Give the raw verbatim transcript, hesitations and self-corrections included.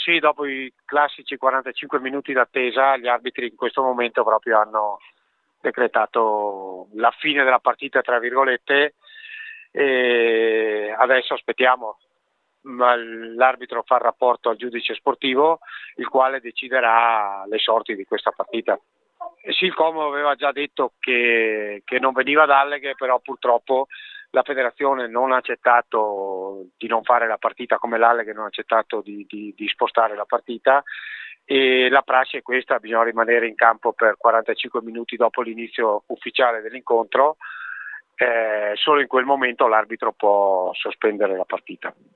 sì, dopo i classici quarantacinque minuti d'attesa, gli arbitri in questo momento proprio hanno decretato la fine della partita, tra virgolette, e adesso aspettiamo. L'arbitro fa il rapporto al giudice sportivo, il quale deciderà le sorti di questa partita. E sì, il Como aveva già detto che, che non veniva ad Alleghe, però purtroppo la federazione non ha accettato di non fare la partita, come l'Alleghe non ha accettato di, di, di spostare la partita, e la prassi è questa: bisogna rimanere in campo per quarantacinque minuti dopo l'inizio ufficiale dell'incontro. Eh, solo in quel momento l'arbitro può sospendere la partita.